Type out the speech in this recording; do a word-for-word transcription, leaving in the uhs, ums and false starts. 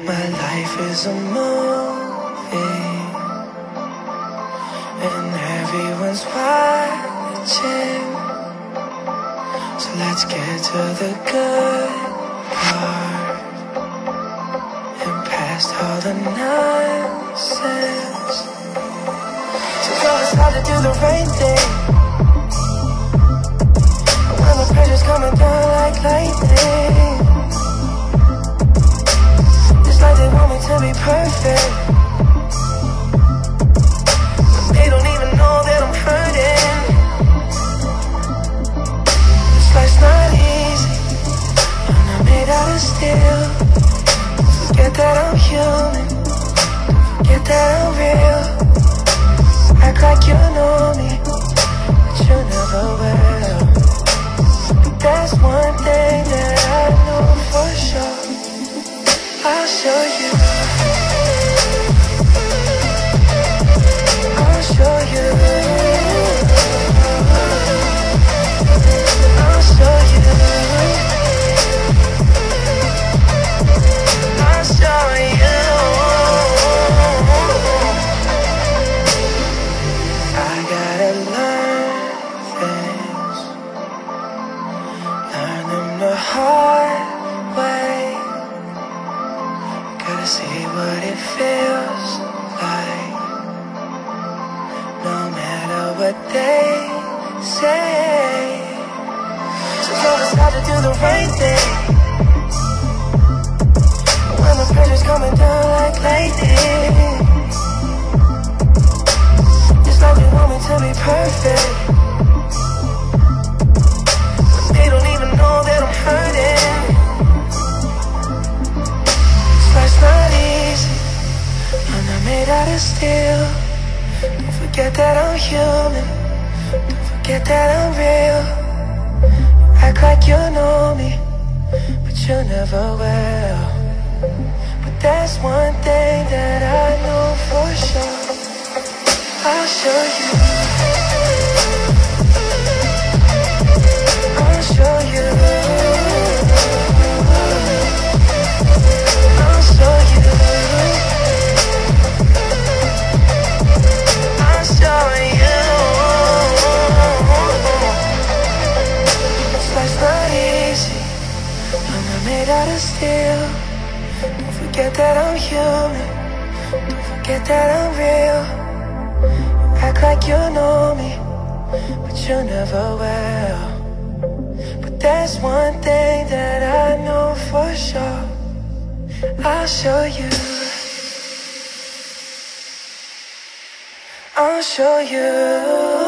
My life is a movie, and everyone's watching. So let's get to the good part and past all the nonsense. So tell us how to do the right thing when the pressure's coming down like lightning. It's like they want me to be perfect, but they don't even know that I'm hurting. This life's not easy, I'm not made out of steel. Don't forget that I'm human, don't forget that I'm real. Act like you know me, but you never will. But there's one thing that I know for sure, I'll show you, I'll show you, I'll show you, I'll show you. I gotta learn things, learn them the hard way. Gotta see what it feels like, no matter what they say. So tell us how to do the right thing when the pressure's coming down like lightning. It's like they want me to be perfect, but they don't even know that I'm hurting. Life's not easy, I'm not made out of steel. Don't forget that I'm human, don't forget that I'm real. Act like you know me, but you never will. But there's one thing that I know for sure, I'll show you, I'll show you, I'll show you, I'll show you. This life's not easy, I'm not made out of steel. Don't forget that I'm human, don't forget that I'm real. Act like you know me, but you never will. But there's one thing that I know for sure, I'll show you, I'll show you.